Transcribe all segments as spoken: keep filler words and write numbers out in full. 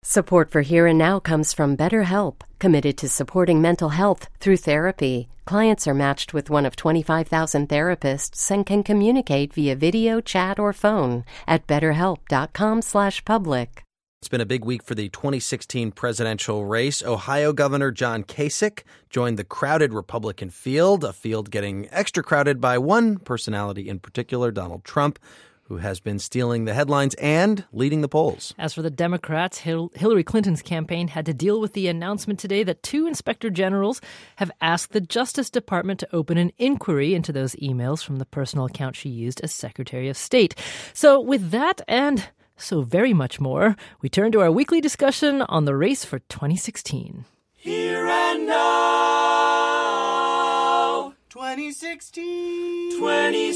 Support for Here and Now comes from BetterHelp, committed to supporting mental health through therapy. Clients are matched with one of twenty-five thousand therapists and can communicate via video, chat, or phone at betterhelp.com slash public. It's been a big week for the twenty sixteen presidential race. Ohio Governor John Kasich joined the crowded Republican field, a field getting extra crowded by one personality in particular, Donald Trump, who has been stealing the headlines and leading the polls. As for the Democrats, Hil- Hillary Clinton's campaign had to deal with the announcement today that two inspector generals have asked the Justice Department to open an inquiry into those emails from the personal account she used as Secretary of State. So with that and so very much more, we turn to our weekly discussion on the race for twenty sixteen. Here and now, twenty sixteen, twenty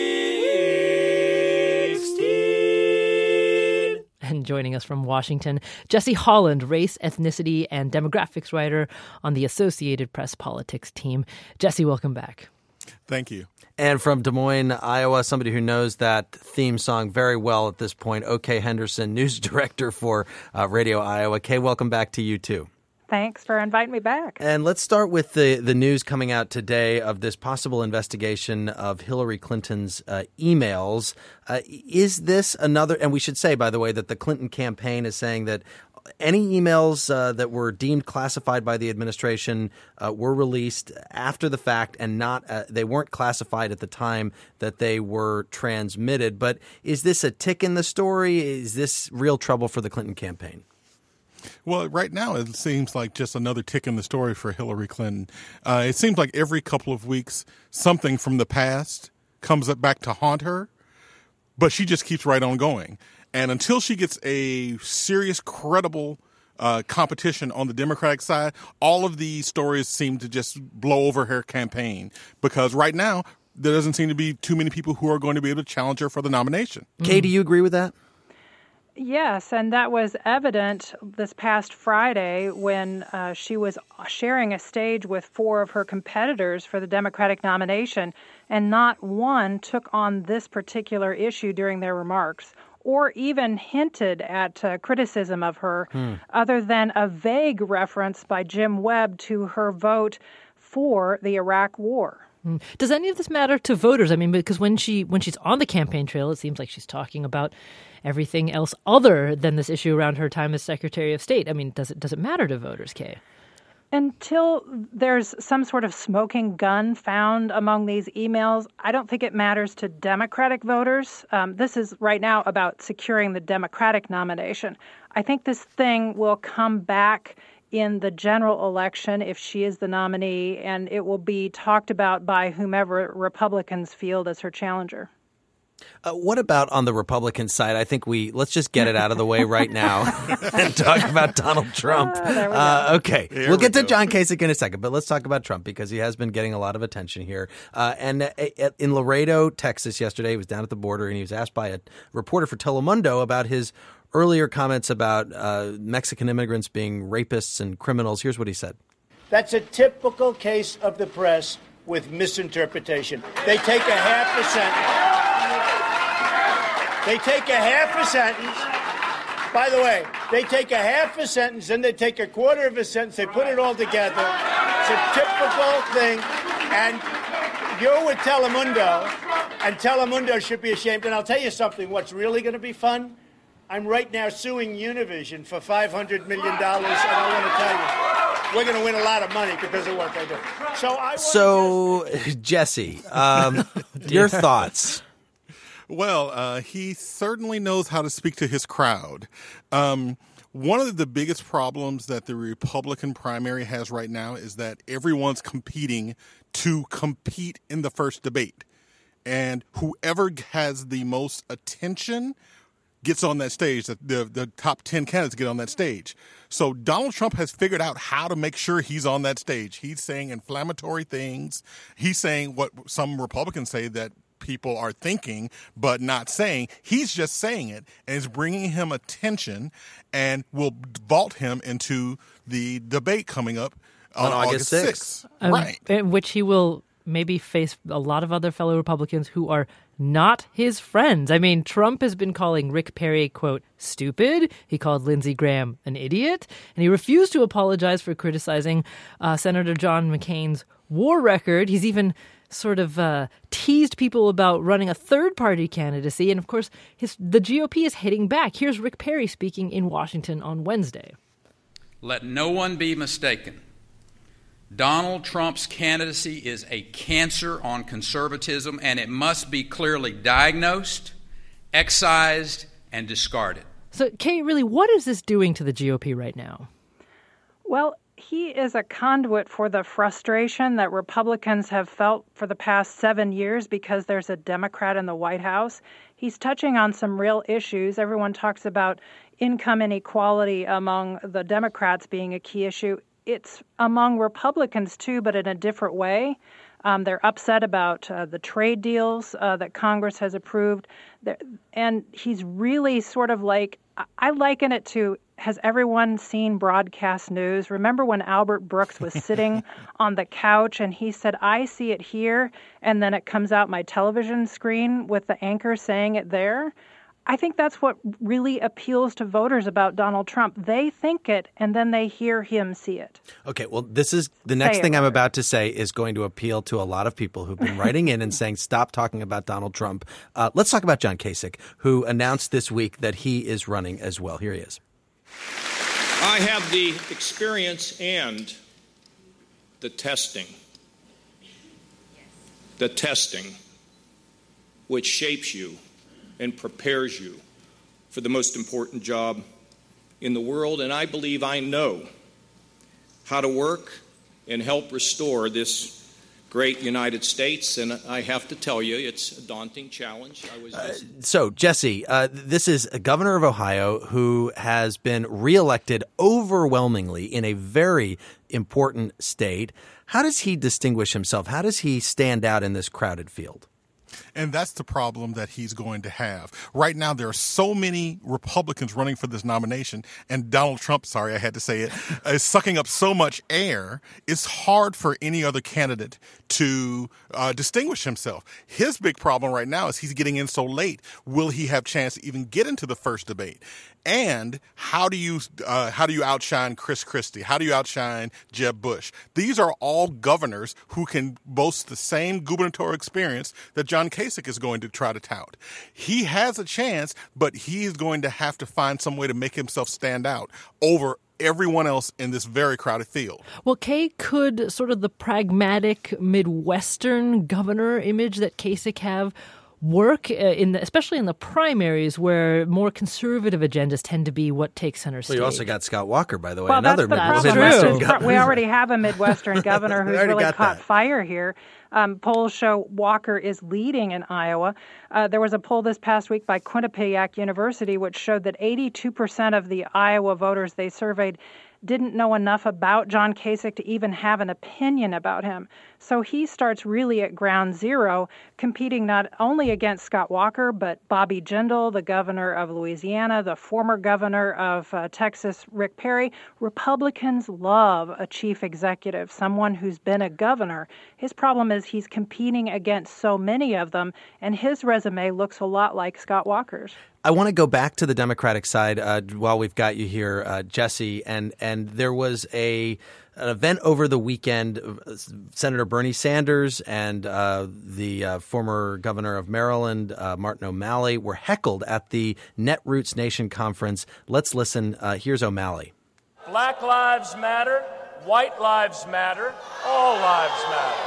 sixteen. And joining us from Washington, Jesse Holland, race, ethnicity, and demographics writer on the Associated Press politics team. Jesse, welcome back. Thank you. And from Des Moines, Iowa, somebody who knows that theme song very well at this point, O K Henderson, news director for uh, Radio Iowa. Kay, welcome back to you too. Thanks for inviting me back. And let's start with the, the news coming out today of this possible investigation of Hillary Clinton's uh, emails. Uh, is this another, and we should say, by the way, that the Clinton campaign is saying that any emails uh, that were deemed classified by the administration uh, were released after the fact and not uh, they weren't classified at the time that they were transmitted. But is this a tick in the story? Is this real trouble for the Clinton campaign? Well, right now it seems like just another tick in the story for Hillary Clinton. Uh, it seems like every couple of weeks something from the past comes up back to haunt her, but she just keeps right on going. And until she gets a serious, credible uh, competition on the Democratic side, all of these stories seem to just blow over her campaign. Because right now, there doesn't seem to be too many people who are going to be able to challenge her for the nomination. Mm. Kay, do you agree with that? Yes, and that was evident this past Friday when uh, she was sharing a stage with four of her competitors for the Democratic nomination, and not one took on this particular issue during their remarks, or even hinted at uh, criticism of her, hmm. other than a vague reference by Jim Webb to her vote for the Iraq War. Does any of this matter to voters? I mean, because when she when she's on the campaign trail, it seems like she's talking about everything else other than this issue around her time as Secretary of State. I mean, does it does it matter to voters, Kay? Until there's some sort of smoking gun found among these emails, I don't think it matters to Democratic voters. Um, this is right now about securing the Democratic nomination. I think this thing will come back in the general election if she is the nominee, and it will be talked about by whomever Republicans field as her challenger. Uh, what about on the Republican side? I think we let's just get it out of the way right now and talk about Donald Trump. Uh, there we uh, go. Okay, Here we'll we get to go. John Kasich in a second, but let's talk about Trump because he has been getting a lot of attention here. Uh, and uh, in Laredo, Texas, yesterday, he was down at the border and he was asked by a reporter for Telemundo about his earlier comments about uh, Mexican immigrants being rapists and criminals. Here's what he said. That's a typical case of the press with misinterpretation. They take a half a sentence. They take a half a sentence. By the way, they take a half a sentence, then they take a quarter of a sentence, they put it all together. It's a typical thing. And you're with Telemundo, and Telemundo should be ashamed. And I'll tell you something, what's really going to be fun? I'm right now suing Univision for five hundred million dollars, and I want to tell you, we're going to win a lot of money because of what they do. So, I So, Jesse, um, your thoughts? Well, uh, he certainly knows how to speak to his crowd. Um, one of the biggest problems that the Republican primary has right now is that everyone's competing to compete in the first debate. And whoever has the most attention gets on that stage. The, the, the top ten candidates get on that stage. So Donald Trump has figured out how to make sure he's on that stage. He's saying inflammatory things. He's saying what some Republicans say that people are thinking but not saying. He's just saying it, and it's bringing him attention and will vault him into the debate coming up on, On August August sixth. sixth. Um, Right. in which he will maybe face a lot of other fellow Republicans who are not his friends. I mean, Trump has been calling Rick Perry, quote, stupid. He called Lindsey Graham an idiot. And he refused to apologize for criticizing uh, Senator John McCain's war record. He's even sort of uh, teased people about running a third-party candidacy. And, of course, his, the G O P is hitting back. Here's Rick Perry speaking in Washington on Wednesday. Let no one be mistaken. Donald Trump's candidacy is a cancer on conservatism, and it must be clearly diagnosed, excised, and discarded. So, Kate, really, what is this doing to the G O P right now? Well, he is a conduit for the frustration that Republicans have felt for the past seven years because there's a Democrat in the White House. He's touching on some real issues. Everyone talks about income inequality among the Democrats being a key issue. It's among Republicans, too, but in a different way. Um, they're upset about uh, the trade deals uh, that Congress has approved. They're, and he's really sort of like, I liken it to, has everyone seen broadcast news? Remember when Albert Brooks was sitting on the couch and he said, I see it here, and then it comes out my television screen with the anchor saying it there? I think that's what really appeals to voters about Donald Trump. They think it, and then they hear him see it. Okay, well, this is the next Say thing it, I'm Robert. about to say is going to appeal to a lot of people who've been writing in and saying, stop talking about Donald Trump. Uh, let's talk about John Kasich, who announced this week that he is running as well. Here he is. I have the experience and the testing, the testing which shapes you and prepares you for the most important job in the world. And I believe I know how to work and help restore this great United States. And I have to tell you, it's a daunting challenge. I was just... uh, so, Jesse, uh, this is a governor of Ohio who has been reelected overwhelmingly in a very important state. How does he distinguish himself? How does he stand out in this crowded field? And that's the problem that he's going to have. Right now, there are so many Republicans running for this nomination, and Donald Trump, sorry, I had to say it, is sucking up so much air, it's hard for any other candidate to uh, distinguish himself. His big problem right now is he's getting in so late. Will he have a chance to even get into the first debate? And how do you uh, how do you outshine Chris Christie? How do you outshine Jeb Bush? These are all governors who can boast the same gubernatorial experience that John Kasich is going to try to tout. He has a chance, but he's going to have to find some way to make himself stand out over everyone else in this very crowded field. Well, Kay, could sort of the pragmatic Midwestern governor image that Kasich have work, uh, in the, especially in the primaries where more conservative agendas tend to be what takes center stage? Well, you also got Scott Walker, by the way, well, another that's the Midwestern problem. governor. We already have a Midwestern governor who's really caught that. fire here. Um, polls show Walker is leading in Iowa. Uh, there was a poll this past week by Quinnipiac University which showed that eighty-two percent of the Iowa voters they surveyed didn't know enough about John Kasich to even have an opinion about him. So he starts really at ground zero, competing not only against Scott Walker, but Bobby Jindal, the governor of Louisiana, the former governor of uh, Texas, Rick Perry. Republicans love a chief executive, someone who's been a governor. His problem is he's competing against so many of them, and his resume looks a lot like Scott Walker's. I want to go back to the Democratic side uh, while we've got you here, uh, Jesse. And and there was a an event over the weekend. Senator Bernie Sanders and uh, the uh, former governor of Maryland, uh, Martin O'Malley, were heckled at the Netroots Nation conference. Let's listen. Uh, here's O'Malley. Black lives matter. White lives matter. All lives matter.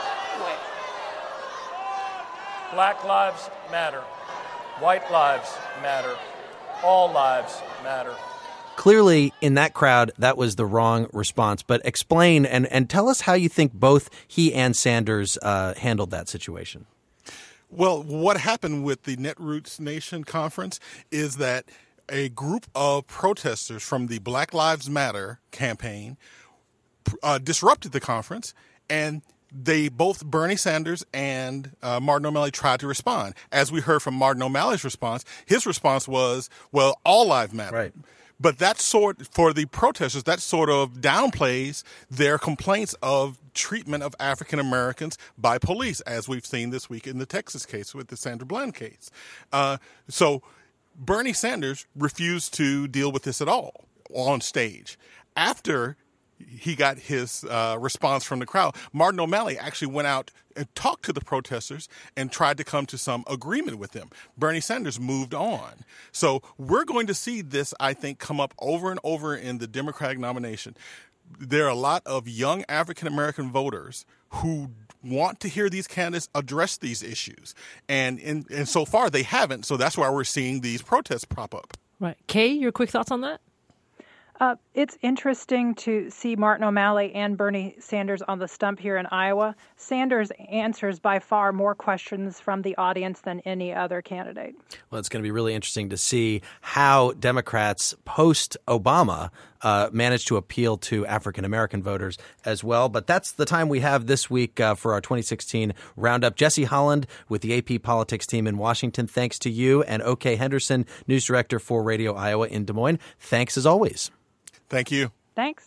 Black lives matter. White lives matter. All lives matter. Clearly, in that crowd, that was the wrong response. But explain and, and tell us how you think both he and Sanders uh, handled that situation. Well, what happened with the Netroots Nation conference is that a group of protesters from the Black Lives Matter campaign uh, disrupted the conference, and they both, Bernie Sanders and uh, Martin O'Malley, tried to respond. As we heard from Martin O'Malley's response, his response was, well, all lives matter. Right. but that sort for the protesters, that sort of downplays their complaints of treatment of African Americans by police, as we've seen this week in the Texas case with the Sandra Bland case. Uh, so Bernie Sanders refused to deal with this at all on stage. After he got his uh, response from the crowd, Martin O'Malley actually went out and talked to the protesters and tried to come to some agreement with them. Bernie Sanders moved on. So we're going to see this, I think, come up over and over in the Democratic nomination. There are a lot of young African-American voters who want to hear these candidates address these issues. And, in, and so far, they haven't. So that's why we're seeing these protests prop up. Right. Kay, your quick thoughts on that? Uh, it's interesting to see Martin O'Malley and Bernie Sanders on the stump here in Iowa. Sanders answers by far more questions from the audience than any other candidate. Well, it's going to be really interesting to see how Democrats post-Obama uh, manage to appeal to African-American voters as well. But that's the time we have this week uh, for our twenty sixteen roundup. Jesse Holland with the A P Politics team in Washington, thanks to you, and O K Henderson, news director for Radio Iowa in Des Moines. Thanks as always. Thank you. Thanks.